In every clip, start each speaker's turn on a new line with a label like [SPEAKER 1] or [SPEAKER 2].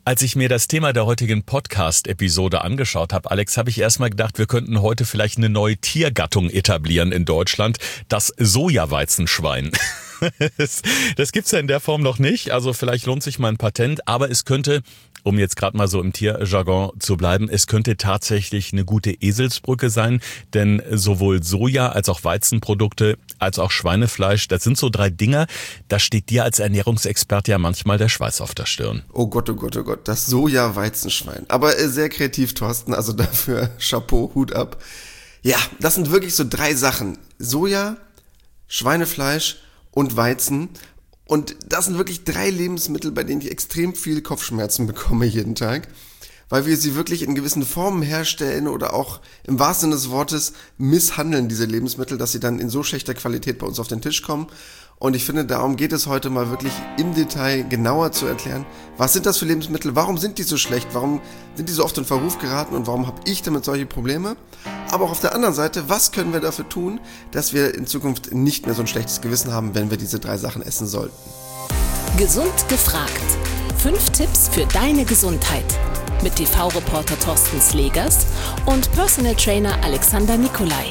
[SPEAKER 1] Als ich mir das Thema der heutigen Podcast-Episode angeschaut habe, Alex, habe ich erstmal gedacht, wir könnten heute vielleicht eine neue Tiergattung etablieren in Deutschland, das Sojaweizenschwein. Das gibt's ja in der Form noch nicht, also vielleicht lohnt sich mal ein Patent, aber es könnte, um jetzt gerade mal so im Tierjargon zu bleiben, es könnte tatsächlich eine gute Eselsbrücke sein, denn sowohl Soja als auch Weizenprodukte als auch Schweinefleisch, das sind so 3 Dinger, da steht dir als Ernährungsexperte ja manchmal der Schweiß auf der Stirn.
[SPEAKER 2] Oh Gott, oh Gott, oh Gott, das Soja-Weizenschwein. Aber sehr kreativ, Thorsten, also dafür Chapeau, Hut ab. Ja, das sind wirklich so 3 Sachen. Soja, Schweinefleisch und Weizen. Und das sind wirklich 3 Lebensmittel, bei denen ich extrem viel Kopfschmerzen bekomme jeden Tag, weil wir sie wirklich in gewissen Formen herstellen oder auch im wahrsten Sinne des Wortes misshandeln, diese Lebensmittel, dass sie dann in so schlechter Qualität bei uns auf den Tisch kommen. Und ich finde, darum geht es heute mal wirklich im Detail genauer zu erklären, was sind das für Lebensmittel, warum sind die so schlecht, warum sind die so oft in Verruf geraten und warum habe ich damit solche Probleme. Aber auch auf der anderen Seite, was können wir dafür tun, dass wir in Zukunft nicht mehr so ein schlechtes Gewissen haben, wenn wir diese 3 Sachen essen sollten.
[SPEAKER 3] Gesund gefragt. 5 Tipps für deine Gesundheit. Mit TV-Reporter Thorsten Slegers und Personal Trainer Alexander Nikolai.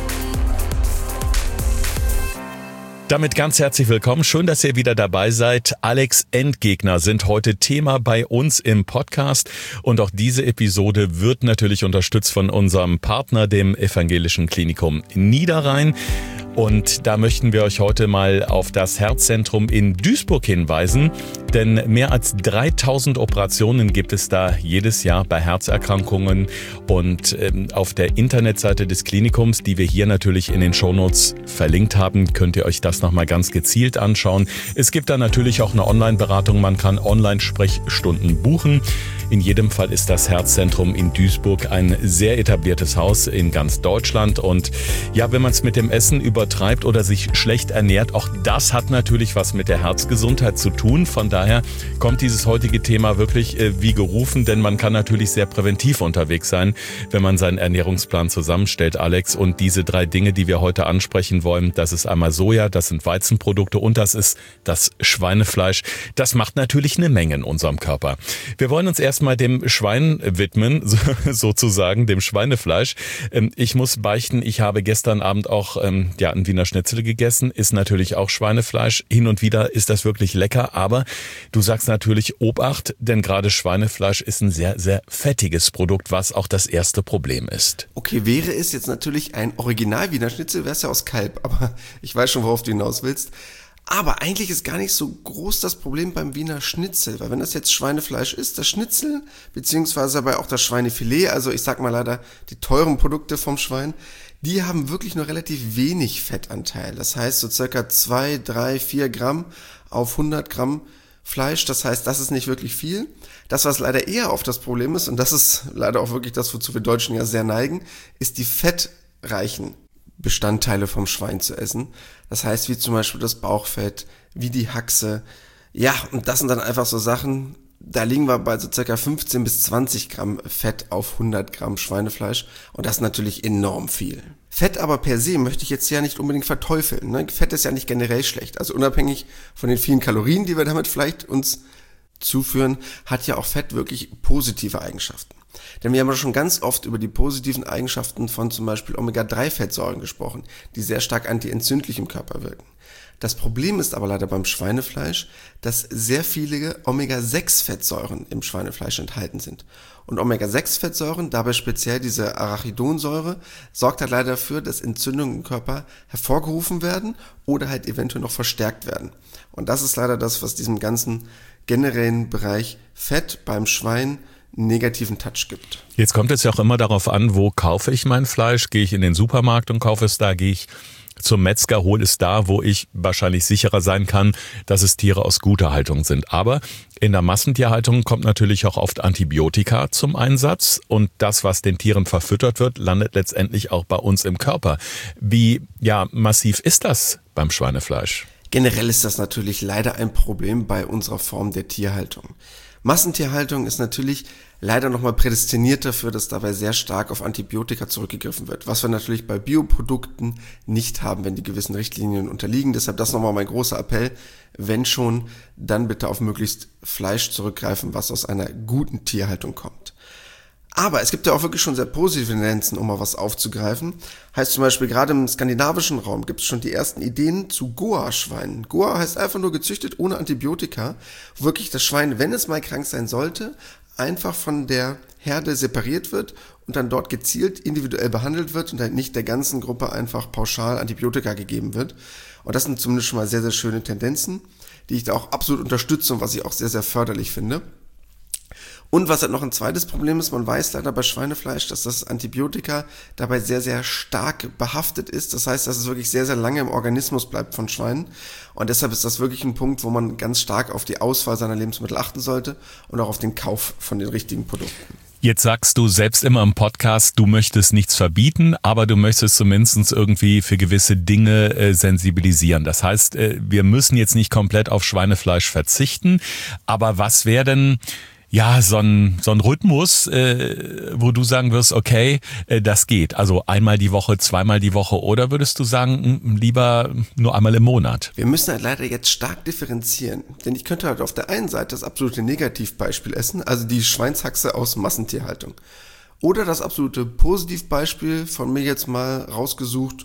[SPEAKER 1] Damit ganz herzlich willkommen. Schön, dass ihr wieder dabei seid. Alex, Endgegner sind heute Thema bei uns im Podcast. Und auch diese Episode wird natürlich unterstützt von unserem Partner, dem Evangelischen Klinikum Niederrhein. Und da möchten wir euch heute mal auf das Herzzentrum in Duisburg hinweisen, denn mehr als 3000 Operationen gibt es da jedes Jahr bei Herzerkrankungen und auf der Internetseite des Klinikums, die wir hier natürlich in den Shownotes verlinkt haben, könnt ihr euch das nochmal ganz gezielt anschauen. Es gibt da natürlich auch eine Online-Beratung, man kann Online-Sprechstunden buchen. In jedem Fall ist das Herzzentrum in Duisburg ein sehr etabliertes Haus in ganz Deutschland und ja, wenn man es mit dem Essen übertreibt oder sich schlecht ernährt, auch das hat natürlich was mit der Herzgesundheit zu tun. Von daher kommt dieses heutige Thema wirklich wie gerufen, denn man kann natürlich sehr präventiv unterwegs sein, wenn man seinen Ernährungsplan zusammenstellt, Alex. Und diese 3 Dinge, die wir heute ansprechen wollen, das ist einmal Soja, das sind Weizenprodukte und das ist das Schweinefleisch. Das macht natürlich eine Menge in unserem Körper. Wir wollen uns erstmal dem Schwein widmen, sozusagen dem Schweinefleisch. Ich muss beichten, ich habe gestern Abend auch ein Wiener Schnitzel gegessen, ist natürlich auch Schweinefleisch. Hin und wieder ist das wirklich lecker, aber du sagst natürlich Obacht, denn gerade Schweinefleisch ist ein sehr, sehr fettiges Produkt, was auch das erste Problem ist.
[SPEAKER 2] Okay, wäre es jetzt natürlich ein Original Wiener Schnitzel, wäre es ja aus Kalb, aber ich weiß schon, worauf du hinaus willst. Aber eigentlich ist gar nicht so groß das Problem beim Wiener Schnitzel, weil wenn das jetzt Schweinefleisch ist, das Schnitzel, beziehungsweise dabei auch das Schweinefilet, also ich sag mal leider die teuren Produkte vom Schwein, die haben wirklich nur relativ wenig Fettanteil. Das heißt so circa 2, 3, 4 Gramm auf 100 Gramm Fleisch, das heißt, das ist nicht wirklich viel. Das, was leider eher oft das Problem ist, und das ist leider auch wirklich das, wozu wir Deutschen ja sehr neigen, ist die fettreichen Bestandteile vom Schwein zu essen. Das heißt, wie zum Beispiel das Bauchfett, wie die Haxe. Ja, und das sind dann einfach so Sachen, da liegen wir bei so circa 15 bis 20 Gramm Fett auf 100 Gramm Schweinefleisch. Und das ist natürlich enorm viel. Fett aber per se möchte ich jetzt ja nicht unbedingt verteufeln. Ne? Fett ist ja nicht generell schlecht. Also unabhängig von den vielen Kalorien, die wir damit vielleicht uns zuführen, hat ja auch Fett wirklich positive Eigenschaften. Denn wir haben ja schon ganz oft über die positiven Eigenschaften von zum Beispiel Omega-3-Fettsäuren gesprochen, die sehr stark antientzündlich im Körper wirken. Das Problem ist aber leider beim Schweinefleisch, dass sehr viele Omega-6-Fettsäuren im Schweinefleisch enthalten sind. Und Omega-6-Fettsäuren, dabei speziell diese Arachidonsäure, sorgt halt leider dafür, dass Entzündungen im Körper hervorgerufen werden oder halt eventuell noch verstärkt werden. Und das ist leider das, was diesem ganzen generellen Bereich Fett beim Schwein negativen Touch gibt.
[SPEAKER 1] Jetzt kommt es ja auch immer darauf an, wo kaufe ich mein Fleisch? Gehe ich in den Supermarkt und kaufe es da? Gehe ich zum Metzger, hole es da, wo ich wahrscheinlich sicherer sein kann, dass es Tiere aus guter Haltung sind. Aber in der Massentierhaltung kommt natürlich auch oft Antibiotika zum Einsatz und das, was den Tieren verfüttert wird, landet letztendlich auch bei uns im Körper. Wie massiv ist das beim Schweinefleisch?
[SPEAKER 2] Generell ist das natürlich leider ein Problem bei unserer Form der Tierhaltung. Massentierhaltung ist natürlich leider nochmal prädestiniert dafür, dass dabei sehr stark auf Antibiotika zurückgegriffen wird, was wir natürlich bei Bioprodukten nicht haben, wenn die gewissen Richtlinien unterliegen. Deshalb das nochmal mein großer Appell, wenn schon, dann bitte auf möglichst Fleisch zurückgreifen, was aus einer guten Tierhaltung kommt. Aber es gibt ja auch wirklich schon sehr positive Tendenzen, um mal was aufzugreifen. Heißt zum Beispiel, gerade im skandinavischen Raum gibt es schon die ersten Ideen zu Goa-Schweinen. Goa heißt einfach nur gezüchtet ohne Antibiotika. Wo wirklich das Schwein, wenn es mal krank sein sollte, einfach von der Herde separiert wird und dann dort gezielt individuell behandelt wird und halt nicht der ganzen Gruppe einfach pauschal Antibiotika gegeben wird. Und das sind zumindest schon mal sehr, sehr schöne Tendenzen, die ich da auch absolut unterstütze und was ich auch sehr, sehr förderlich finde. Und was halt noch ein zweites Problem ist, man weiß leider bei Schweinefleisch, dass das Antibiotika dabei sehr, sehr stark behaftet ist. Das heißt, dass es wirklich sehr, sehr lange im Organismus bleibt von Schweinen. Und deshalb ist das wirklich ein Punkt, wo man ganz stark auf die Auswahl seiner Lebensmittel achten sollte und auch auf den Kauf von den richtigen Produkten.
[SPEAKER 1] Jetzt sagst du selbst immer im Podcast, du möchtest nichts verbieten, aber du möchtest zumindest irgendwie für gewisse Dinge sensibilisieren. Das heißt, wir müssen jetzt nicht komplett auf Schweinefleisch verzichten, aber was wäre denn so ein Rhythmus, wo du sagen wirst, okay, das geht. Also einmal die Woche, zweimal die Woche, oder würdest du sagen, lieber nur einmal im Monat?
[SPEAKER 2] Wir müssen halt leider jetzt stark differenzieren, denn ich könnte halt auf der einen Seite das absolute Negativbeispiel essen, also die Schweinshaxe aus Massentierhaltung. Oder das absolute Positivbeispiel von mir jetzt mal rausgesucht,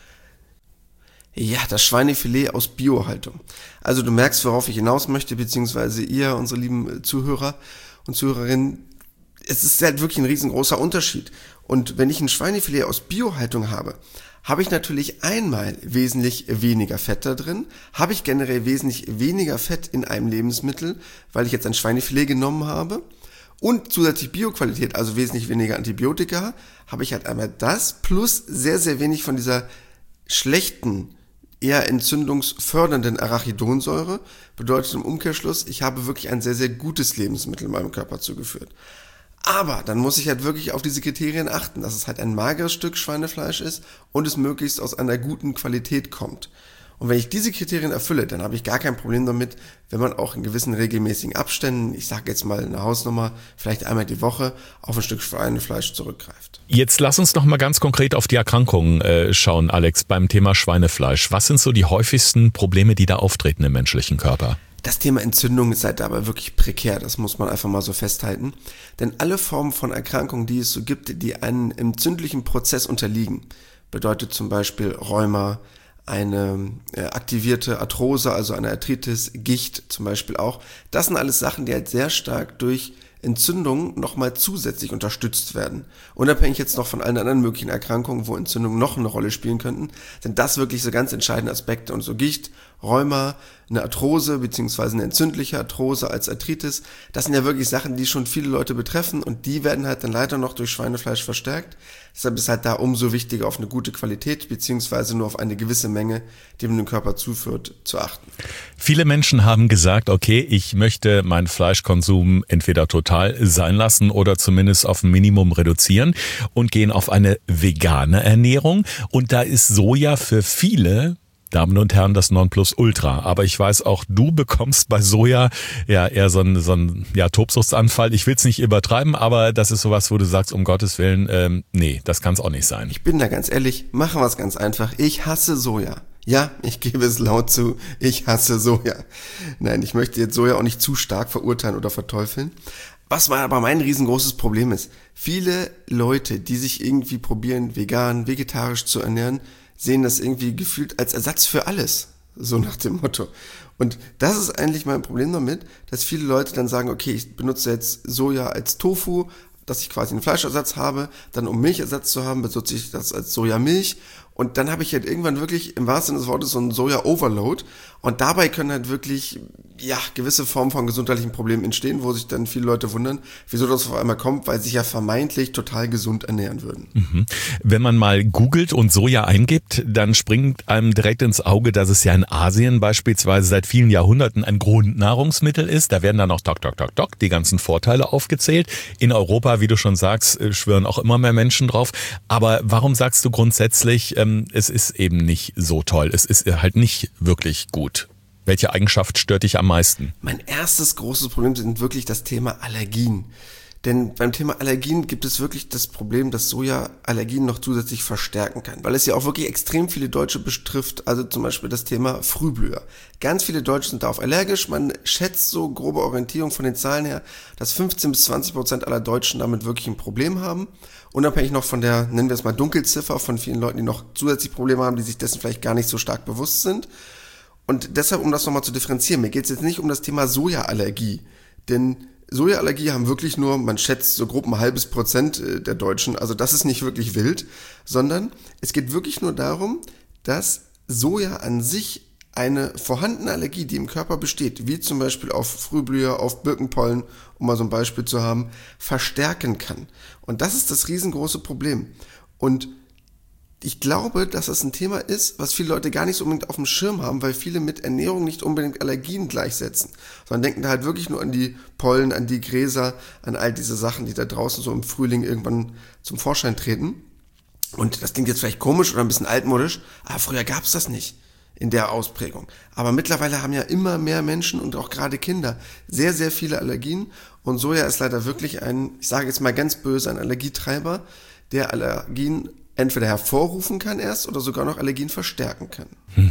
[SPEAKER 2] ja, das Schweinefilet aus Biohaltung. Also du merkst, worauf ich hinaus möchte, beziehungsweise ihr, unsere lieben Zuhörer und Zuhörerinnen, es ist halt wirklich ein riesengroßer Unterschied. Und wenn ich ein Schweinefilet aus Biohaltung habe ich natürlich einmal wesentlich weniger Fett da drin, habe ich generell wesentlich weniger Fett in einem Lebensmittel, weil ich jetzt ein Schweinefilet genommen habe. Und zusätzlich Bioqualität, also wesentlich weniger Antibiotika, habe ich halt einmal das plus sehr, sehr wenig von dieser schlechten, eher entzündungsfördernden Arachidonsäure, bedeutet im Umkehrschluss, ich habe wirklich ein sehr, sehr gutes Lebensmittel meinem Körper zugeführt. Aber dann muss ich halt wirklich auf diese Kriterien achten, dass es halt ein mageres Stück Schweinefleisch ist und es möglichst aus einer guten Qualität kommt. Und wenn ich diese Kriterien erfülle, dann habe ich gar kein Problem damit, wenn man auch in gewissen regelmäßigen Abständen, ich sage jetzt mal eine Hausnummer, vielleicht einmal die Woche auf ein Stück Schweinefleisch zurückgreift.
[SPEAKER 1] Jetzt lass uns noch mal ganz konkret auf die Erkrankungen schauen, Alex, beim Thema Schweinefleisch. Was sind so die häufigsten Probleme, die da auftreten im menschlichen Körper?
[SPEAKER 2] Das Thema Entzündung ist halt dabei wirklich prekär, das muss man einfach mal so festhalten. Denn alle Formen von Erkrankungen, die es so gibt, die einem entzündlichen Prozess unterliegen, bedeutet zum Beispiel Rheuma, eine aktivierte Arthrose, also eine Arthritis, Gicht zum Beispiel auch. Das sind alles Sachen, die halt sehr stark durch Entzündungen nochmal zusätzlich unterstützt werden. Unabhängig jetzt noch von allen anderen möglichen Erkrankungen, wo Entzündungen noch eine Rolle spielen könnten, sind das wirklich so ganz entscheidende Aspekte. Und so Gicht, Rheuma, eine Arthrose beziehungsweise eine entzündliche Arthrose als Arthritis, das sind ja wirklich Sachen, die schon viele Leute betreffen und die werden halt dann leider noch durch Schweinefleisch verstärkt. Deshalb ist halt da umso wichtiger, auf eine gute Qualität beziehungsweise nur auf eine gewisse Menge, die man dem Körper zuführt, zu achten.
[SPEAKER 1] Viele Menschen haben gesagt, okay, ich möchte meinen Fleischkonsum entweder total sein lassen oder zumindest auf ein Minimum reduzieren und gehen auf eine vegane Ernährung. Und da ist Soja für viele Damen und Herren, das Nonplusultra. Aber ich weiß auch, du bekommst bei Soja ja eher so einen Tobsuchtsanfall. Ich will es nicht übertreiben, aber das ist sowas, wo du sagst, um Gottes Willen, nee, das kann es auch nicht sein.
[SPEAKER 2] Ich bin da ganz ehrlich, machen wir es ganz einfach. Ich hasse Soja. Ja, ich gebe es laut zu, ich hasse Soja. Nein, ich möchte jetzt Soja auch nicht zu stark verurteilen oder verteufeln. Was aber mein riesengroßes Problem ist, viele Leute, die sich irgendwie probieren, vegan, vegetarisch zu ernähren, sehen das irgendwie gefühlt als Ersatz für alles, so nach dem Motto. Und das ist eigentlich mein Problem damit, dass viele Leute dann sagen, okay, ich benutze jetzt Soja als Tofu, dass ich quasi einen Fleischersatz habe, dann um Milchersatz zu haben, benutze ich das als Sojamilch und dann habe ich halt irgendwann wirklich im wahrsten Sinne des Wortes so einen Soja-Overload und dabei können halt wirklich gewisse Formen von gesundheitlichen Problemen entstehen, wo sich dann viele Leute wundern, wieso das auf einmal kommt, weil sie sich ja vermeintlich total gesund ernähren würden.
[SPEAKER 1] Mhm. Wenn man mal googelt und Soja eingibt, dann springt einem direkt ins Auge, dass es ja in Asien beispielsweise seit vielen Jahrhunderten ein Grundnahrungsmittel ist. Da werden dann auch die ganzen Vorteile aufgezählt. In Europa, wie du schon sagst, schwören auch immer mehr Menschen drauf. Aber warum sagst du grundsätzlich, es ist eben nicht so toll, es ist halt nicht wirklich gut? Welche Eigenschaft stört dich am meisten?
[SPEAKER 2] Mein erstes großes Problem sind wirklich das Thema Allergien. Denn beim Thema Allergien gibt es wirklich das Problem, dass Soja Allergien noch zusätzlich verstärken kann, weil es ja auch wirklich extrem viele Deutsche betrifft, also zum Beispiel das Thema Frühblüher. Ganz viele Deutsche sind darauf allergisch, man schätzt so grobe Orientierung von den Zahlen her, dass 15-20% aller Deutschen damit wirklich ein Problem haben, unabhängig noch von der, nennen wir es mal Dunkelziffer, von vielen Leuten, die noch zusätzlich Probleme haben, die sich dessen vielleicht gar nicht so stark bewusst sind. Und deshalb, um das nochmal zu differenzieren, mir geht es jetzt nicht um das Thema Sojaallergie, denn Sojaallergie haben wirklich nur, man schätzt so grob 0,5% der Deutschen, also das ist nicht wirklich wild, sondern es geht wirklich nur darum, dass Soja an sich eine vorhandene Allergie, die im Körper besteht, wie zum Beispiel auf Frühblüher, auf Birkenpollen, um mal so ein Beispiel zu haben, verstärken kann. Und das ist das riesengroße Problem. Und ich glaube, dass das ein Thema ist, was viele Leute gar nicht so unbedingt auf dem Schirm haben, weil viele mit Ernährung nicht unbedingt Allergien gleichsetzen, sondern denken da halt wirklich nur an die Pollen, an die Gräser, an all diese Sachen, die da draußen so im Frühling irgendwann zum Vorschein treten. Und das klingt jetzt vielleicht komisch oder ein bisschen altmodisch, aber früher gab es das nicht in der Ausprägung. Aber mittlerweile haben ja immer mehr Menschen und auch gerade Kinder sehr, sehr viele Allergien. Und Soja ist leider wirklich ich sage jetzt mal ganz böse, ein Allergietreiber, der Allergien entweder hervorrufen kann erst oder sogar noch Allergien verstärken kann.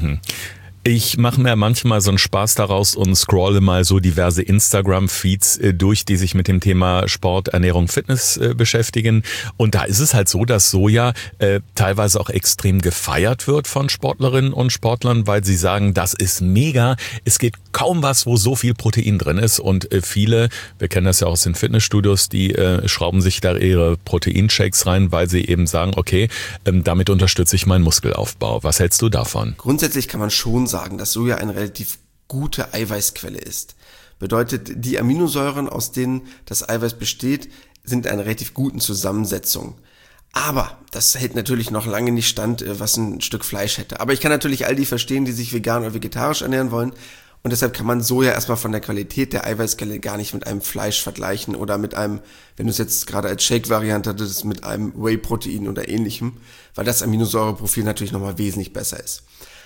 [SPEAKER 1] Ich mache mir manchmal so einen Spaß daraus und scrolle mal so diverse Instagram-Feeds durch, die sich mit dem Thema Sport, Ernährung, Fitness beschäftigen. Und da ist es halt so, dass Soja teilweise auch extrem gefeiert wird von Sportlerinnen und Sportlern, weil sie sagen, das ist mega. Es gibt kaum was, wo so viel Protein drin ist. Und viele, wir kennen das ja auch aus den Fitnessstudios, die schrauben sich da ihre Proteinshakes rein, weil sie eben sagen, okay, damit unterstütze ich meinen Muskelaufbau. Was hältst du davon?
[SPEAKER 2] Grundsätzlich kann man schon sagen, dass Soja eine relativ gute Eiweißquelle ist. Bedeutet, die Aminosäuren, aus denen das Eiweiß besteht, sind in einer relativ guten Zusammensetzung. Aber das hält natürlich noch lange nicht stand, was ein Stück Fleisch hätte. Aber ich kann natürlich all die verstehen, die sich vegan oder vegetarisch ernähren wollen. Und deshalb kann man Soja erstmal von der Qualität der Eiweißquelle gar nicht mit einem Fleisch vergleichen oder mit einem, wenn du es jetzt gerade als Shake-Variante hattest, mit einem Whey-Protein oder ähnlichem, weil das Aminosäureprofil natürlich nochmal wesentlich besser ist.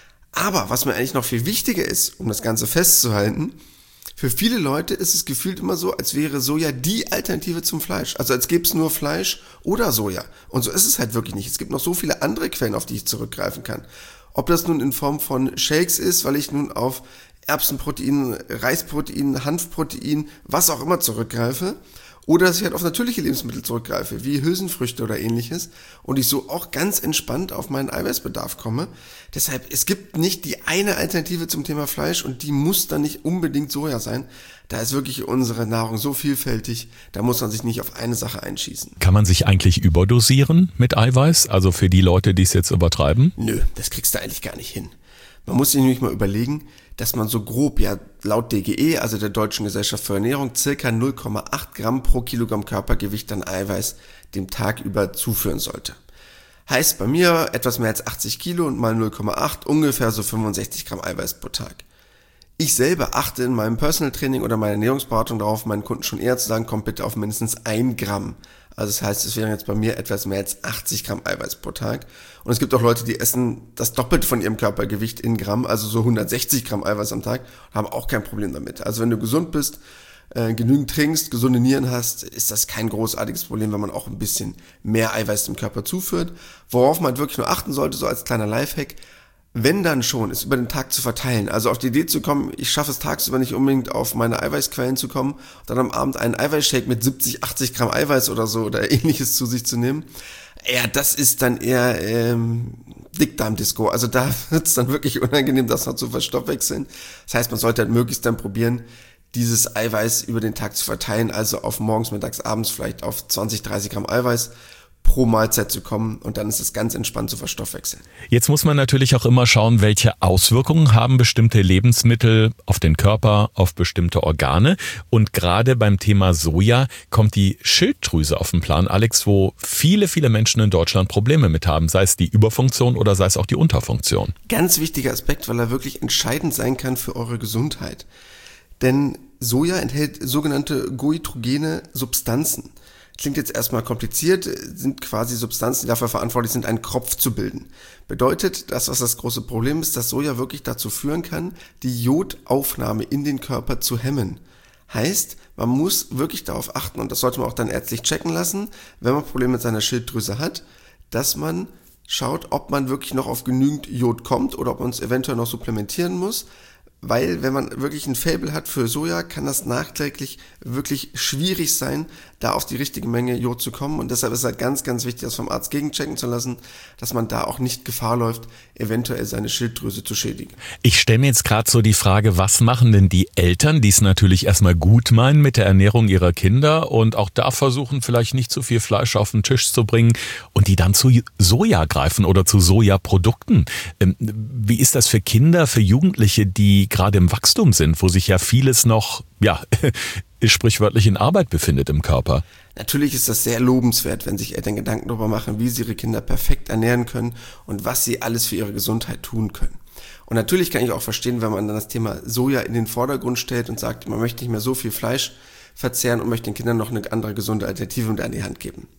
[SPEAKER 2] Aber was mir eigentlich noch viel wichtiger ist, um das Ganze festzuhalten, für viele Leute ist es gefühlt immer so, als wäre Soja die Alternative zum Fleisch. Also als gäbe es nur Fleisch oder Soja. Und so ist es halt wirklich nicht. Es gibt noch so viele andere Quellen, auf die ich zurückgreifen kann. Ob das nun in Form von Shakes ist, weil ich nun auf Erbsenprotein, Reisprotein, Hanfprotein, was auch immer zurückgreife, oder dass ich halt auf natürliche Lebensmittel zurückgreife, wie Hülsenfrüchte oder ähnliches, und ich so auch ganz entspannt auf meinen Eiweißbedarf komme. Deshalb, es gibt nicht die eine Alternative zum Thema Fleisch und die muss dann nicht unbedingt Soja sein. Da ist wirklich unsere Nahrung so vielfältig, da muss man sich nicht auf eine Sache einschießen.
[SPEAKER 1] Kann man sich eigentlich überdosieren mit Eiweiß? Also für die Leute, die es jetzt übertreiben?
[SPEAKER 2] Nö, das kriegst du eigentlich gar nicht hin. Man muss sich nämlich mal überlegen, dass man so grob, ja laut DGE, also der Deutschen Gesellschaft für Ernährung, circa 0,8 Gramm pro Kilogramm Körpergewicht an Eiweiß dem Tag über zuführen sollte. Heißt bei mir etwas mehr als 80 Kilo und mal 0,8, ungefähr so 65 Gramm Eiweiß pro Tag. Ich selber achte in meinem Personal Training oder meiner Ernährungsberatung darauf, meinen Kunden schon eher zu sagen, kommt bitte auf mindestens 1 Gramm. Also das heißt, es wären jetzt bei mir etwas mehr als 80 Gramm Eiweiß pro Tag. Und es gibt auch Leute, die essen das Doppelte von ihrem Körpergewicht in Gramm, also so 160 Gramm Eiweiß am Tag, und haben auch kein Problem damit. Also wenn du gesund bist, genügend trinkst, gesunde Nieren hast, ist das kein großartiges Problem, wenn man auch ein bisschen mehr Eiweiß dem Körper zuführt. Worauf man halt wirklich nur achten sollte, so als kleiner Lifehack, wenn dann schon, ist über den Tag zu verteilen. Also auf die Idee zu kommen, ich schaffe es tagsüber nicht unbedingt auf meine Eiweißquellen zu kommen, dann am Abend einen Eiweißshake mit 70, 80 Gramm Eiweiß oder so oder ähnliches zu sich zu nehmen. Ja, das ist dann eher Dickdarmdisco. Also da wird es dann wirklich unangenehm, das noch zu verstoffwechseln. Das heißt, man sollte halt möglichst dann probieren, dieses Eiweiß über den Tag zu verteilen, also auf morgens, mittags, abends vielleicht auf 20, 30 Gramm Eiweiß pro Mahlzeit zu kommen, und dann ist es ganz entspannt zu verstoffwechseln.
[SPEAKER 1] Jetzt muss man natürlich auch immer schauen, welche Auswirkungen haben bestimmte Lebensmittel auf den Körper, auf bestimmte Organe, und gerade beim Thema Soja kommt die Schilddrüse auf den Plan, Alex, wo viele, viele Menschen in Deutschland Probleme mit haben, sei es die Überfunktion oder sei es auch die Unterfunktion.
[SPEAKER 2] Ganz wichtiger Aspekt, weil er wirklich entscheidend sein kann für eure Gesundheit. Denn Soja enthält sogenannte goitrogene Substanzen. Klingt jetzt erstmal kompliziert, sind quasi Substanzen, die dafür verantwortlich sind, einen Kropf zu bilden. Bedeutet, was das große Problem ist, dass Soja wirklich dazu führen kann, die Jodaufnahme in den Körper zu hemmen. Heißt, man muss wirklich darauf achten, und das sollte man auch dann ärztlich checken lassen, wenn man Probleme mit seiner Schilddrüse hat, dass man schaut, ob man wirklich noch auf genügend Jod kommt oder ob man es eventuell noch supplementieren muss. Weil, wenn man wirklich ein Faible hat für Soja, kann das nachträglich wirklich schwierig sein, da auf die richtige Menge Jod zu kommen. Und deshalb ist es halt ganz, ganz wichtig, das vom Arzt gegenchecken zu lassen, dass man da auch nicht Gefahr läuft, eventuell seine Schilddrüse zu schädigen.
[SPEAKER 1] Ich stelle mir jetzt gerade so die Frage, was machen denn die Eltern, die es natürlich erstmal gut meinen mit der Ernährung ihrer Kinder und auch da versuchen, vielleicht nicht zu viel Fleisch auf den Tisch zu bringen und die dann zu Soja greifen oder zu Sojaprodukten. Wie ist das für Kinder, für Jugendliche, die gerade im Wachstum sind, wo sich ja vieles noch, sprichwörtlich in Arbeit befindet im Körper?
[SPEAKER 2] Natürlich ist das sehr lobenswert, wenn sich Eltern Gedanken darüber machen, wie sie ihre Kinder perfekt ernähren können und was sie alles für ihre Gesundheit tun können. Und natürlich kann ich auch verstehen, wenn man dann das Thema Soja in den Vordergrund stellt und sagt, man möchte nicht mehr so viel Fleisch verzehren und möchte den Kindern noch eine andere gesunde Alternative mit an die Hand geben.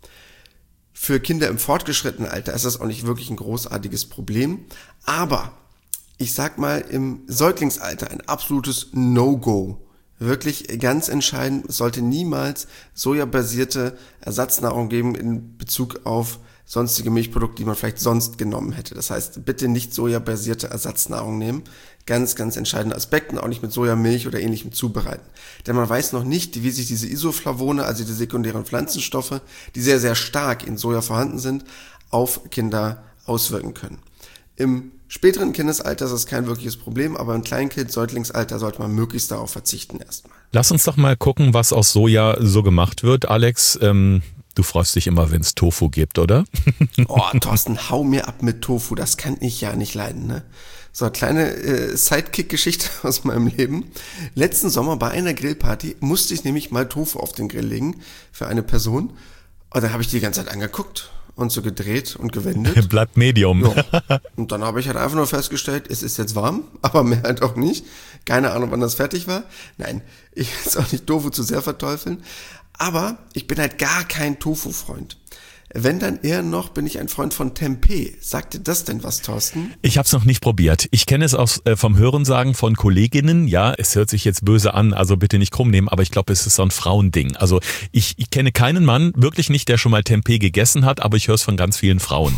[SPEAKER 2] Für Kinder im fortgeschrittenen Alter ist das auch nicht wirklich ein großartiges Problem, aber ich sag mal, im Säuglingsalter ein absolutes No-Go. Wirklich ganz entscheidend, es sollte niemals sojabasierte Ersatznahrung geben in Bezug auf sonstige Milchprodukte, die man vielleicht sonst genommen hätte. Das heißt, bitte nicht sojabasierte Ersatznahrung nehmen. Ganz, ganz entscheidende Aspekte, auch nicht mit Sojamilch oder ähnlichem zubereiten. Denn man weiß noch nicht, wie sich diese Isoflavone, also die sekundären Pflanzenstoffe, die sehr, sehr stark in Soja vorhanden sind, auf Kinder auswirken können. Im späteren Kindesalter ist das kein wirkliches Problem, aber im Kleinkind, Säuglingsalter sollte man möglichst darauf verzichten erstmal.
[SPEAKER 1] Lass uns doch mal gucken, was aus Soja so gemacht wird, Alex. Du freust dich immer, wenn es Tofu gibt, oder?
[SPEAKER 2] Oh, Thorsten, hau mir ab mit Tofu, das kann ich ja nicht leiden, ne? So eine kleine Sidekick-Geschichte aus meinem Leben. Letzten Sommer bei einer Grillparty musste ich nämlich mal Tofu auf den Grill legen für eine Person. Und dann habe ich die ganze Zeit angeguckt und so gedreht und gewendet.
[SPEAKER 1] Bleibt Medium.
[SPEAKER 2] Ja. Und dann habe ich halt einfach nur festgestellt, es ist jetzt warm, aber mehr halt auch nicht. Keine Ahnung, wann das fertig war. Nein, ich will jetzt auch nicht Tofu zu sehr verteufeln. Aber ich bin halt gar kein Tofu-Freund. Wenn dann eher noch, bin ich ein Freund von Tempeh. Sagt dir das denn was, Thorsten?
[SPEAKER 1] Ich habe es noch nicht probiert. Ich kenne es aus vom Hörensagen von Kolleginnen. Ja, es hört sich jetzt böse an, also bitte nicht krumm nehmen, aber ich glaube, es ist so ein Frauending. Also ich kenne keinen Mann, wirklich nicht, der schon mal Tempeh gegessen hat, aber ich höre es von ganz vielen Frauen.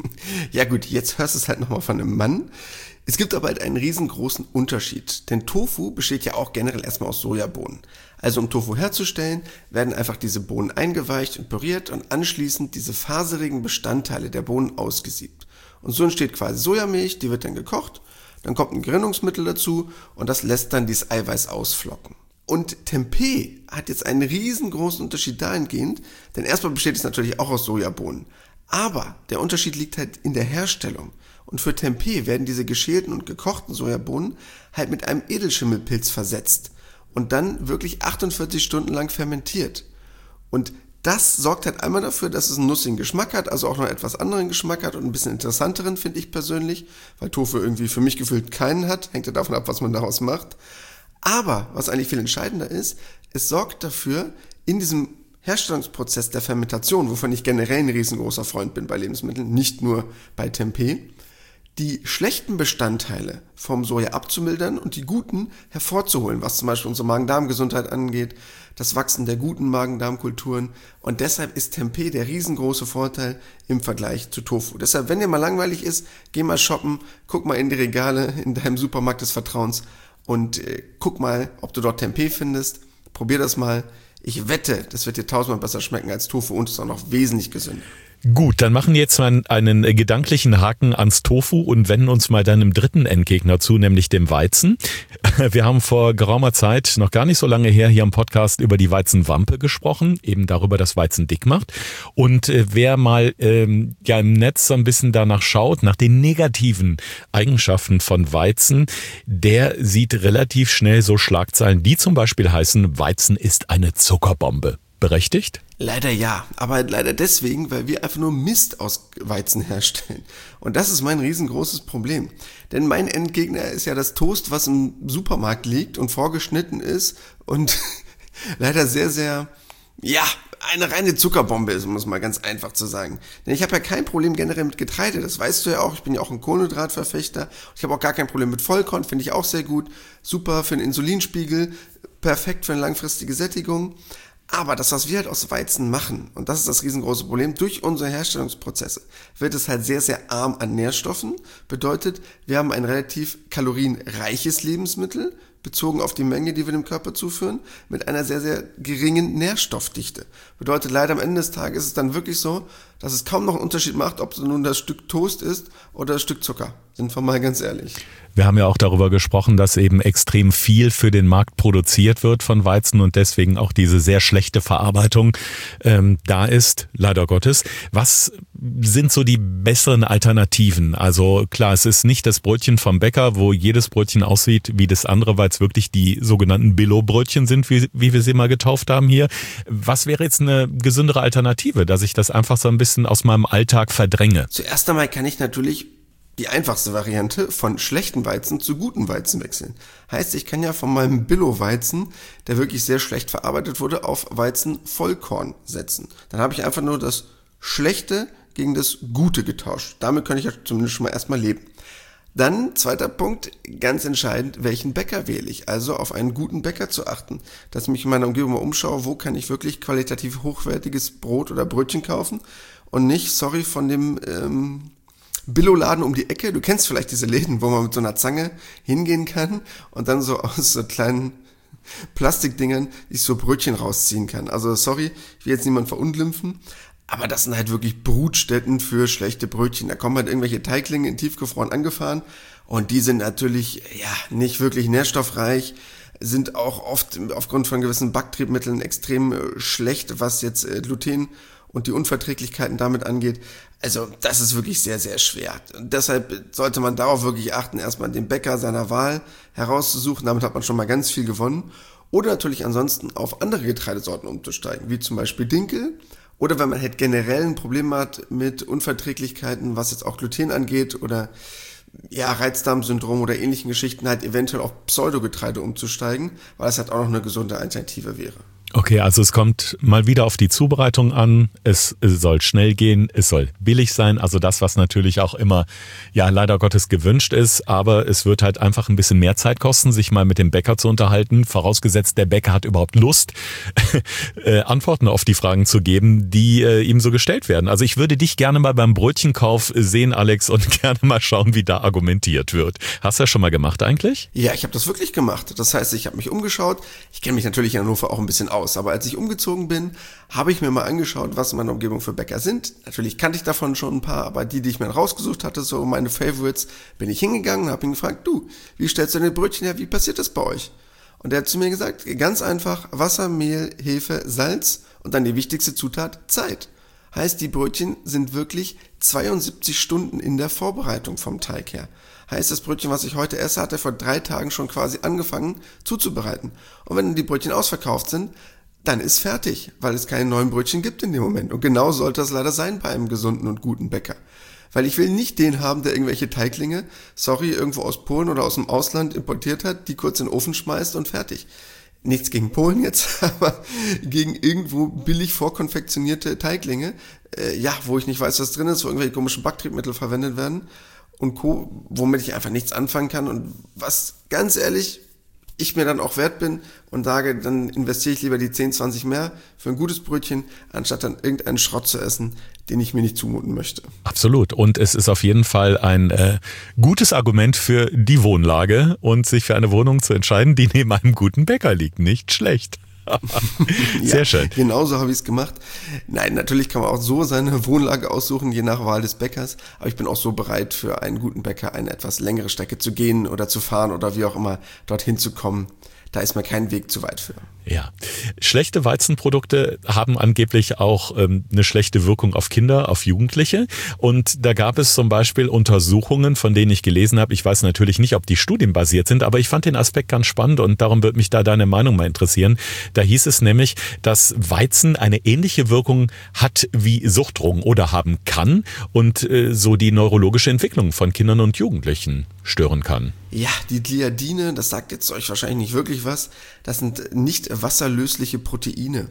[SPEAKER 2] Ja gut, jetzt hörst du es halt nochmal von einem Mann. Es gibt aber halt einen riesengroßen Unterschied, denn Tofu besteht ja auch generell erstmal aus Sojabohnen. Also um Tofu herzustellen, werden einfach diese Bohnen eingeweicht und püriert und anschließend diese faserigen Bestandteile der Bohnen ausgesiebt. Und so entsteht quasi Sojamilch, die wird dann gekocht, dann kommt ein Gerinnungsmittel dazu und das lässt dann dieses Eiweiß ausflocken. Und Tempeh hat jetzt einen riesengroßen Unterschied dahingehend, denn erstmal besteht es natürlich auch aus Sojabohnen. Aber der Unterschied liegt halt in der Herstellung. Und für Tempeh werden diese geschälten und gekochten Sojabohnen halt mit einem Edelschimmelpilz versetzt und dann wirklich 48 Stunden lang fermentiert. Und das sorgt halt einmal dafür, dass es einen nussigen Geschmack hat, also auch noch etwas anderen Geschmack hat und ein bisschen interessanteren, finde ich persönlich, weil Tofu irgendwie für mich gefühlt keinen hat, hängt ja davon ab, was man daraus macht. Aber, was eigentlich viel entscheidender ist, es sorgt dafür, in diesem Herstellungsprozess der Fermentation, wovon ich generell ein riesengroßer Freund bin bei Lebensmitteln, nicht nur bei Tempeh, die schlechten Bestandteile vom Soja abzumildern und die guten hervorzuholen, was zum Beispiel unsere Magen-Darm-Gesundheit angeht, das Wachsen der guten Magen-Darm-Kulturen. Und deshalb ist Tempeh der riesengroße Vorteil im Vergleich zu Tofu. Deshalb, wenn dir mal langweilig ist, geh mal shoppen, guck mal in die Regale in deinem Supermarkt des Vertrauens und guck mal, ob du dort Tempeh findest. Probier das mal. Ich wette, das wird dir 1000-mal besser schmecken als Tofu und ist auch noch wesentlich gesünder.
[SPEAKER 1] Gut, dann machen wir jetzt mal einen gedanklichen Haken ans Tofu und wenden uns mal deinem dritten Endgegner zu, nämlich dem Weizen. Wir haben vor geraumer Zeit, noch gar nicht so lange her, hier im Podcast über die Weizenwampe gesprochen, eben darüber, dass Weizen dick macht. Und wer mal im Netz so ein bisschen danach schaut, nach den negativen Eigenschaften von Weizen, der sieht relativ schnell so Schlagzeilen, die zum Beispiel heißen, Weizen ist eine Zuckerbombe. Berechtigt?
[SPEAKER 2] Leider ja, aber leider deswegen, weil wir einfach nur Mist aus Weizen herstellen. Und das ist mein riesengroßes Problem. Denn mein Endgegner ist ja das Toast, was im Supermarkt liegt und vorgeschnitten ist und leider sehr, sehr, eine reine Zuckerbombe ist, um es mal ganz einfach zu sagen. Denn ich habe ja kein Problem generell mit Getreide, das weißt du ja auch. Ich bin ja auch ein Kohlenhydratverfechter. Ich habe auch gar kein Problem mit Vollkorn, finde ich auch sehr gut. Super für den Insulinspiegel, perfekt für eine langfristige Sättigung. Aber das, was wir halt aus Weizen machen, und das ist das riesengroße Problem, durch unsere Herstellungsprozesse wird es halt sehr, sehr arm an Nährstoffen. Bedeutet, wir haben ein relativ kalorienreiches Lebensmittel, bezogen auf die Menge, die wir dem Körper zuführen, mit einer sehr, sehr geringen Nährstoffdichte. Bedeutet leider am Ende des Tages ist es dann wirklich so, dass es kaum noch einen Unterschied macht, ob es nun das Stück Toast ist oder das Stück Zucker. Sind wir mal ganz ehrlich.
[SPEAKER 1] Wir haben ja auch darüber gesprochen, dass eben extrem viel für den Markt produziert wird von Weizen und deswegen auch diese sehr schlechte Verarbeitung da ist, leider Gottes. Was sind so die besseren Alternativen? Also klar, es ist nicht das Brötchen vom Bäcker, wo jedes Brötchen aussieht wie das andere, weil es wirklich die sogenannten Billo-Brötchen sind, wie wir sie mal getauft haben hier. Was wäre jetzt eine gesündere Alternative, dass ich das einfach so ein bisschen aus meinem Alltag verdränge?
[SPEAKER 2] Zuerst einmal kann ich natürlich die einfachste Variante von schlechten Weizen zu guten Weizen wechseln. Heißt, ich kann ja von meinem Billo-Weizen, der wirklich sehr schlecht verarbeitet wurde, auf Weizen Vollkorn setzen. Dann habe ich einfach nur das Schlechte gegen das Gute getauscht. Damit kann ich ja zumindest schon mal erstmal leben. Dann, zweiter Punkt, ganz entscheidend, welchen Bäcker wähle ich? Also auf einen guten Bäcker zu achten, dass ich mich in meiner Umgebung mal umschaue, wo kann ich wirklich qualitativ hochwertiges Brot oder Brötchen kaufen und nicht, von dem Billo-Laden um die Ecke. Du kennst vielleicht diese Läden, wo man mit so einer Zange hingehen kann und dann so aus so kleinen Plastikdingern sich so Brötchen rausziehen kann. Also sorry, ich will jetzt niemanden verunglimpfen, aber das sind halt wirklich Brutstätten für schlechte Brötchen. Da kommen halt irgendwelche Teiglinge in tiefgefroren angefahren und die sind natürlich nicht wirklich nährstoffreich, sind auch oft aufgrund von gewissen Backtriebmitteln extrem schlecht, was jetzt Gluten und die Unverträglichkeiten damit angeht. Also das ist wirklich sehr, sehr schwer. Und deshalb sollte man darauf wirklich achten, erstmal den Bäcker seiner Wahl herauszusuchen. Damit hat man schon mal ganz viel gewonnen. Oder natürlich ansonsten auf andere Getreidesorten umzusteigen, wie zum Beispiel Dinkel. Oder wenn man halt generell ein Problem hat mit Unverträglichkeiten, was jetzt auch Gluten angeht oder Reizdarmsyndrom oder ähnlichen Geschichten, halt eventuell auf Pseudogetreide umzusteigen, weil das halt auch noch eine gesunde Alternative wäre.
[SPEAKER 1] Okay, also es kommt mal wieder auf die Zubereitung an. Es soll schnell gehen, es soll billig sein. Also das, was natürlich auch immer, leider Gottes gewünscht ist. Aber es wird halt einfach ein bisschen mehr Zeit kosten, sich mal mit dem Bäcker zu unterhalten. Vorausgesetzt, der Bäcker hat überhaupt Lust, Antworten auf die Fragen zu geben, die ihm so gestellt werden. Also ich würde dich gerne mal beim Brötchenkauf sehen, Alex, und gerne mal schauen, wie da argumentiert wird. Hast du das schon mal gemacht eigentlich?
[SPEAKER 2] Ja, ich habe das wirklich gemacht. Das heißt, ich habe mich umgeschaut. Ich kenne mich natürlich in Hannover auch ein bisschen aus. Aber als ich umgezogen bin, habe ich mir mal angeschaut, was in meiner Umgebung für Bäcker sind. Natürlich kannte ich davon schon ein paar, aber die ich mir rausgesucht hatte, so meine Favorites, bin ich hingegangen und habe ihn gefragt, du, wie stellst du denn Brötchen her, wie passiert das bei euch? Und er hat zu mir gesagt, ganz einfach, Wasser, Mehl, Hefe, Salz und dann die wichtigste Zutat, Zeit. Heißt, die Brötchen sind wirklich 72 Stunden in der Vorbereitung vom Teig her. Heißt, das Brötchen, was ich heute esse, hat er vor 3 Tagen schon quasi angefangen zuzubereiten. Und wenn die Brötchen ausverkauft sind, dann ist fertig, weil es keine neuen Brötchen gibt in dem Moment. Und genau sollte das leider sein bei einem gesunden und guten Bäcker. Weil ich will nicht den haben, der irgendwelche Teiglinge, irgendwo aus Polen oder aus dem Ausland importiert hat, die kurz in den Ofen schmeißt und fertig. Nichts gegen Polen jetzt, aber gegen irgendwo billig vorkonfektionierte Teiglinge, wo ich nicht weiß, was drin ist, wo irgendwelche komischen Backtriebmittel verwendet werden und Co., womit ich einfach nichts anfangen kann und was, ganz ehrlich, ich mir dann auch wert bin und sage, dann investiere ich lieber die 10, 20 mehr für ein gutes Brötchen, anstatt dann irgendeinen Schrott zu essen, den ich mir nicht zumuten möchte.
[SPEAKER 1] Absolut. Und es ist auf jeden Fall ein gutes Argument für die Wohnlage und sich für eine Wohnung zu entscheiden, die neben einem guten Bäcker liegt. Nicht schlecht. Sehr schön.
[SPEAKER 2] Genauso habe ich es gemacht. Nein, natürlich kann man auch so seine Wohnlage aussuchen, je nach Wahl des Bäckers. Aber ich bin auch so bereit, für einen guten Bäcker eine etwas längere Strecke zu gehen oder zu fahren oder wie auch immer dorthin zu kommen. Da ist mir kein Weg zu weit für.
[SPEAKER 1] Ja, schlechte Weizenprodukte haben angeblich auch eine schlechte Wirkung auf Kinder, auf Jugendliche. Und da gab es zum Beispiel Untersuchungen, von denen ich gelesen habe. Ich weiß natürlich nicht, ob die studienbasiert sind, aber ich fand den Aspekt ganz spannend und darum würde mich da deine Meinung mal interessieren. Da hieß es nämlich, dass Weizen eine ähnliche Wirkung hat wie Suchtdrogen oder haben kann und so die neurologische Entwicklung von Kindern und Jugendlichen stören kann.
[SPEAKER 2] Ja, die Gliadine, das sagt jetzt euch wahrscheinlich nicht wirklich was, das sind nicht wasserlösliche Proteine.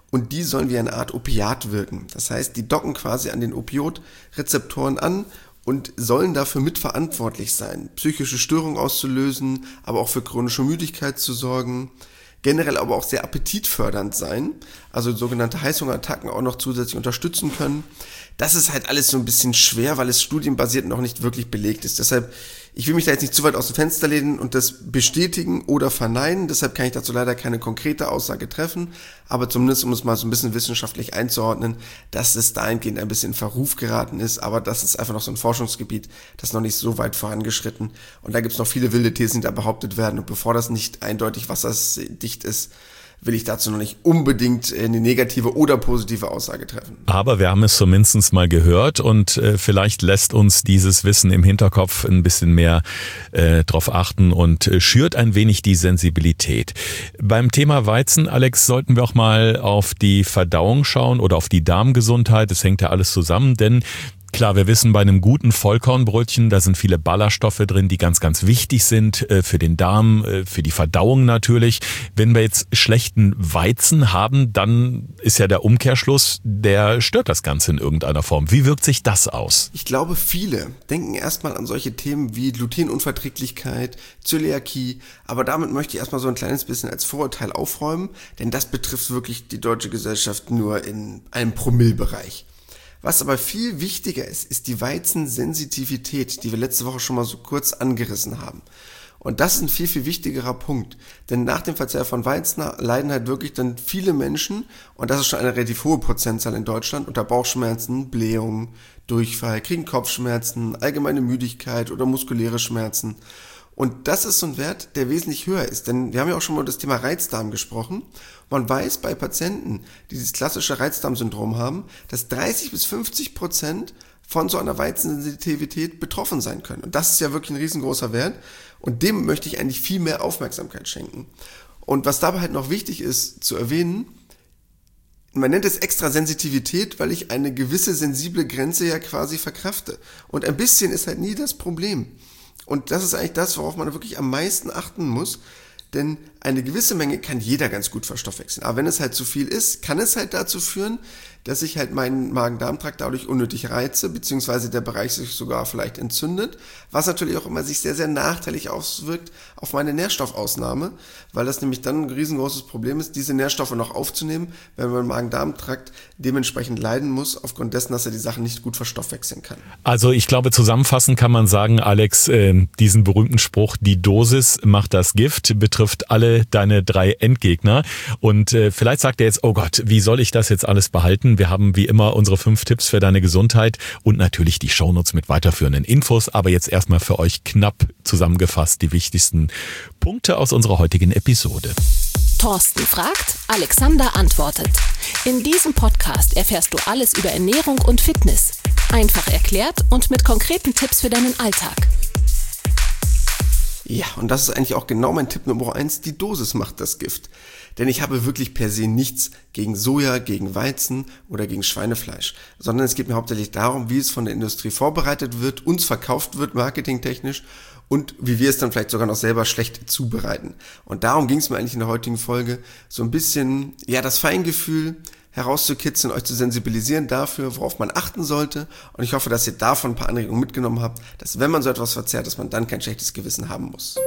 [SPEAKER 2] und die sollen wie eine Art Opiat wirken. Das heißt, die docken quasi an den Opioidrezeptoren an und sollen dafür mitverantwortlich sein, psychische Störungen auszulösen, aber auch für chronische Müdigkeit zu sorgen, generell aber auch sehr appetitfördernd sein, also sogenannte Heißhungerattacken auch noch zusätzlich unterstützen können. Das ist halt alles so ein bisschen schwer, weil es studienbasiert noch nicht wirklich belegt ist. Deshalb, ich will mich da jetzt nicht zu weit aus dem Fenster lehnen und das bestätigen oder verneinen. Deshalb kann ich dazu leider keine konkrete Aussage treffen. Aber zumindest, um es mal so ein bisschen wissenschaftlich einzuordnen, dass es dahingehend ein bisschen in Verruf geraten ist. Aber das ist einfach noch so ein Forschungsgebiet, das ist noch nicht so weit vorangeschritten. Und da gibt es noch viele wilde Thesen, die da behauptet werden. Und bevor das nicht eindeutig wasserdicht ist, will ich dazu noch nicht unbedingt eine negative oder positive Aussage treffen.
[SPEAKER 1] Aber wir haben es zumindest mal gehört und vielleicht lässt uns dieses Wissen im Hinterkopf ein bisschen mehr drauf achten und schürt ein wenig die Sensibilität. Beim Thema Weizen, Alex, sollten wir auch mal auf die Verdauung schauen oder auf die Darmgesundheit. Das hängt ja alles zusammen, denn klar, wir wissen, bei einem guten Vollkornbrötchen, da sind viele Ballaststoffe drin, die ganz, ganz wichtig sind für den Darm, für die Verdauung natürlich. Wenn wir jetzt schlechten Weizen haben, dann ist ja der Umkehrschluss, der stört das Ganze in irgendeiner Form. Wie wirkt sich das aus?
[SPEAKER 2] Ich glaube, viele denken erstmal an solche Themen wie Glutenunverträglichkeit, Zöliakie, aber damit möchte ich erstmal so ein kleines bisschen als Vorurteil aufräumen, denn das betrifft wirklich die deutsche Gesellschaft nur in einem Promillebereich. Was aber viel wichtiger ist die Weizensensitivität, die wir letzte Woche schon mal so kurz angerissen haben. Und das ist ein viel, viel wichtigerer Punkt. Denn nach dem Verzehr von Weizen leiden halt wirklich dann viele Menschen, und das ist schon eine relativ hohe Prozentzahl in Deutschland, unter Bauchschmerzen, Blähungen, Durchfall, kriegen Kopfschmerzen, allgemeine Müdigkeit oder muskuläre Schmerzen. Und das ist so ein Wert, der wesentlich höher ist. Denn wir haben ja auch schon mal über das Thema Reizdarm gesprochen. Man weiß bei Patienten, die dieses klassische Reizdarmsyndrom haben, dass 30-50% von so einer Weizensensitivität betroffen sein können. Und das ist ja wirklich ein riesengroßer Wert. Und dem möchte ich eigentlich viel mehr Aufmerksamkeit schenken. Und was dabei halt noch wichtig ist zu erwähnen, man nennt es extra Sensitivität, weil ich eine gewisse sensible Grenze ja quasi verkrafte. Und ein bisschen ist halt nie das Problem. Und das ist eigentlich das, worauf man wirklich am meisten achten muss, denn eine gewisse Menge kann jeder ganz gut verstoffwechseln. Aber wenn es halt zu viel ist, kann es halt dazu führen, dass ich halt meinen Magen-Darm-Trakt dadurch unnötig reize, beziehungsweise der Bereich sich sogar vielleicht entzündet, was natürlich auch immer sich sehr, sehr nachteilig auswirkt auf meine Nährstoffausnahme, weil das nämlich dann ein riesengroßes Problem ist, diese Nährstoffe noch aufzunehmen, wenn mein Magen-Darm-Trakt dementsprechend leiden muss, aufgrund dessen, dass er die Sachen nicht gut verstoffwechseln kann.
[SPEAKER 1] Also ich glaube, zusammenfassend kann man sagen, Alex, diesen berühmten Spruch, die Dosis macht das Gift, betrifft alle deine 3 Endgegner. Und vielleicht sagt er jetzt, oh Gott, wie soll ich das jetzt alles behalten? Wir haben wie immer unsere 5 Tipps für deine Gesundheit und natürlich die Shownotes mit weiterführenden Infos. Aber jetzt erstmal für euch knapp zusammengefasst die wichtigsten Punkte aus unserer heutigen Episode.
[SPEAKER 3] Thorsten fragt, Alexander antwortet. In diesem Podcast erfährst du alles über Ernährung und Fitness. Einfach erklärt und mit konkreten Tipps für deinen Alltag.
[SPEAKER 2] Ja, und das ist eigentlich auch genau mein Tipp Nummer 1, die Dosis macht das Gift. Denn ich habe wirklich per se nichts gegen Soja, gegen Weizen oder gegen Schweinefleisch, sondern es geht mir hauptsächlich darum, wie es von der Industrie vorbereitet wird, uns verkauft wird, marketingtechnisch, und wie wir es dann vielleicht sogar noch selber schlecht zubereiten. Und darum ging es mir eigentlich in der heutigen Folge, so ein bisschen, ja, das Feingefühl herauszukitzeln, euch zu sensibilisieren dafür, worauf man achten sollte. Und ich hoffe, dass ihr davon ein paar Anregungen mitgenommen habt, dass wenn man so etwas verzehrt, dass man dann kein schlechtes Gewissen haben muss.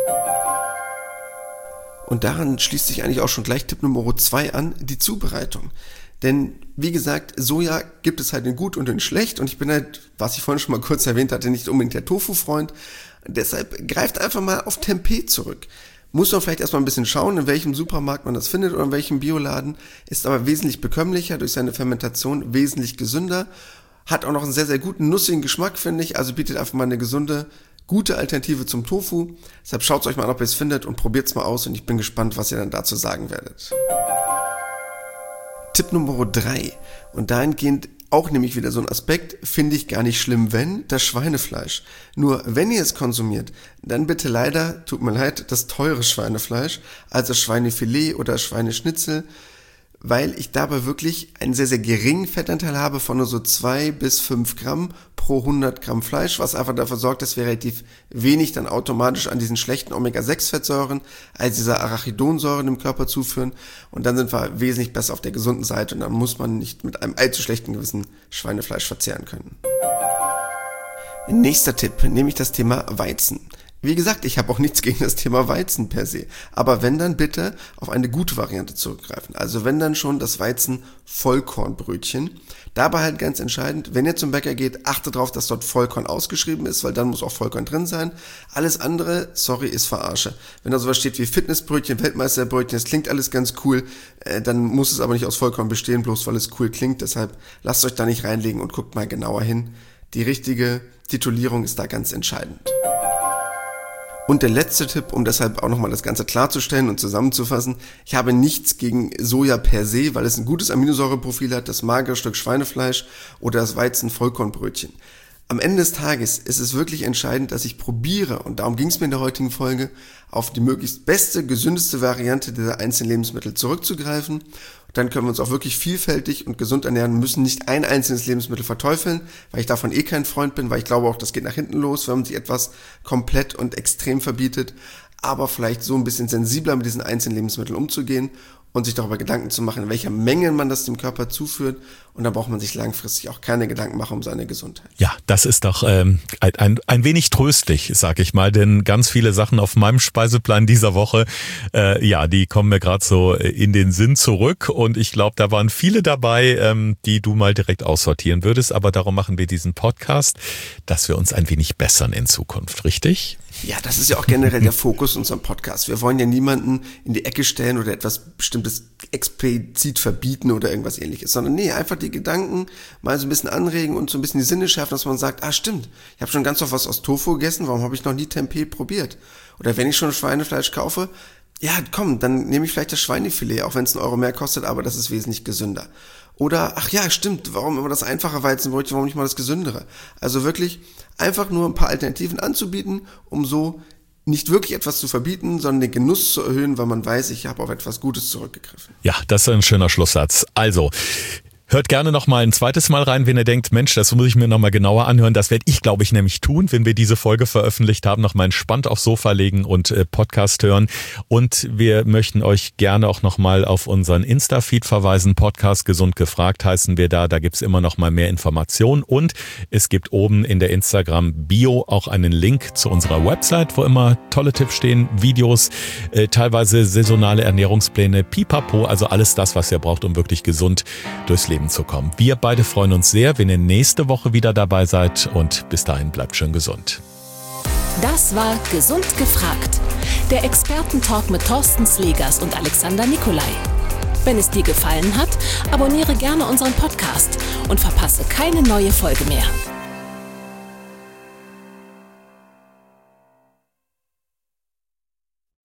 [SPEAKER 2] Und daran schließt sich eigentlich auch schon gleich Tipp Nummer 2 an, die Zubereitung. Denn, wie gesagt, Soja gibt es halt in gut und in schlecht. Und ich bin halt, was ich vorhin schon mal kurz erwähnt hatte, nicht unbedingt der Tofu-Freund. Deshalb greift einfach mal auf Tempeh zurück. Muss man vielleicht erstmal ein bisschen schauen, in welchem Supermarkt man das findet oder in welchem Bioladen. Ist aber wesentlich bekömmlicher, durch seine Fermentation wesentlich gesünder. Hat auch noch einen sehr, sehr guten, nussigen Geschmack, finde ich. Also bietet einfach mal eine gesunde, gute Alternative zum Tofu. Deshalb schaut es euch mal an, ob ihr es findet und probiert es mal aus. Und ich bin gespannt, was ihr dann dazu sagen werdet. Tipp Nummer 3. Und dahingehend auch nämlich wieder so ein Aspekt, finde ich gar nicht schlimm, wenn das Schweinefleisch. Nur wenn ihr es konsumiert, dann bitte leider, tut mir leid, das teure Schweinefleisch, also Schweinefilet oder Schweineschnitzel, weil ich dabei wirklich einen sehr, sehr geringen Fettanteil habe von nur so 2 bis 5 Gramm pro 100 Gramm Fleisch, was einfach dafür sorgt, dass wir relativ wenig dann automatisch an diesen schlechten Omega-6-Fettsäuren, also dieser Arachidonsäuren im Körper zuführen, und dann sind wir wesentlich besser auf der gesunden Seite und dann muss man nicht mit einem allzu schlechten Gewissen Schweinefleisch verzehren können. Nächster Tipp, nämlich das Thema Weizen. Wie gesagt, ich habe auch nichts gegen das Thema Weizen per se, aber wenn dann bitte auf eine gute Variante zurückgreifen. Also wenn dann schon das Weizen-Vollkornbrötchen. Dabei halt ganz entscheidend, wenn ihr zum Bäcker geht, achtet darauf, dass dort Vollkorn ausgeschrieben ist, weil dann muss auch Vollkorn drin sein. Alles andere, sorry, ist Verarsche. Wenn da sowas steht wie Fitnessbrötchen, Weltmeisterbrötchen, das klingt alles ganz cool, dann muss es aber nicht aus Vollkorn bestehen, bloß weil es cool klingt. Deshalb lasst euch da nicht reinlegen und guckt mal genauer hin. Die richtige Titulierung ist da ganz entscheidend. Und der letzte Tipp, um deshalb auch nochmal das Ganze klarzustellen und zusammenzufassen: Ich habe nichts gegen Soja per se, weil es ein gutes Aminosäureprofil hat, das magere Stück Schweinefleisch oder das Weizen-Vollkornbrötchen. Am Ende des Tages ist es wirklich entscheidend, dass ich probiere, und darum ging es mir in der heutigen Folge, auf die möglichst beste, gesündeste Variante dieser einzelnen Lebensmittel zurückzugreifen. Dann können wir uns auch wirklich vielfältig und gesund ernähren, müssen nicht ein einzelnes Lebensmittel verteufeln, weil ich davon kein Freund bin, weil ich glaube auch, das geht nach hinten los, wenn man sich etwas komplett und extrem verbietet, aber vielleicht so ein bisschen sensibler mit diesen einzelnen Lebensmitteln umzugehen und sich darüber Gedanken zu machen, in welcher Menge man das dem Körper zuführt, und dann braucht man sich langfristig auch keine Gedanken machen um seine Gesundheit.
[SPEAKER 1] Ja, das ist doch ein wenig tröstlich, sag ich mal, denn ganz viele Sachen auf meinem Speiseplan dieser Woche, die kommen mir gerade so in den Sinn zurück, und ich glaube, da waren viele dabei, die du mal direkt aussortieren würdest, aber darum machen wir diesen Podcast, dass wir uns ein wenig bessern in Zukunft, richtig?
[SPEAKER 2] Ja, das ist ja auch generell der Fokus unserem Podcast. Wir wollen ja niemanden in die Ecke stellen oder etwas Bestimmtes explizit verbieten oder irgendwas Ähnliches, sondern einfach die Gedanken mal so ein bisschen anregen und so ein bisschen die Sinne schärfen, dass man sagt, stimmt, ich habe schon ganz oft was aus Tofu gegessen, warum habe ich noch nie Tempeh probiert? Oder wenn ich schon Schweinefleisch kaufe, ja komm, dann nehme ich vielleicht das Schweinefilet, auch wenn es 1 Euro mehr kostet, aber das ist wesentlich gesünder. Oder, stimmt, warum immer das einfache Weizenbrötchen, warum nicht mal das gesündere? Also wirklich einfach nur ein paar Alternativen anzubieten, um so nicht wirklich etwas zu verbieten, sondern den Genuss zu erhöhen, weil man weiß, ich habe auf etwas Gutes zurückgegriffen.
[SPEAKER 1] Ja, das ist ein schöner Schlusssatz. Also, hört gerne noch mal ein zweites Mal rein, wenn ihr denkt, Mensch, das muss ich mir noch mal genauer anhören. Das werde ich, glaube ich, nämlich tun, wenn wir diese Folge veröffentlicht haben, noch mal entspannt aufs Sofa legen und Podcast hören. Und wir möchten euch gerne auch noch mal auf unseren Insta-Feed verweisen. Podcast Gesund gefragt heißen wir da. Da gibt's immer noch mal mehr Informationen. Und es gibt oben in der Instagram-Bio auch einen Link zu unserer Website, wo immer tolle Tipps stehen, Videos, teilweise saisonale Ernährungspläne, pipapo, also alles das, was ihr braucht, um wirklich gesund durchs Leben zu kommen. Wir beide freuen uns sehr, wenn ihr nächste Woche wieder dabei seid, und bis dahin bleibt schön gesund.
[SPEAKER 3] Das war Gesund gefragt, der Expertentalk mit Thorsten Slegers und Alexander Nikolai. Wenn es dir gefallen hat, abonniere gerne unseren Podcast und verpasse keine neue Folge mehr.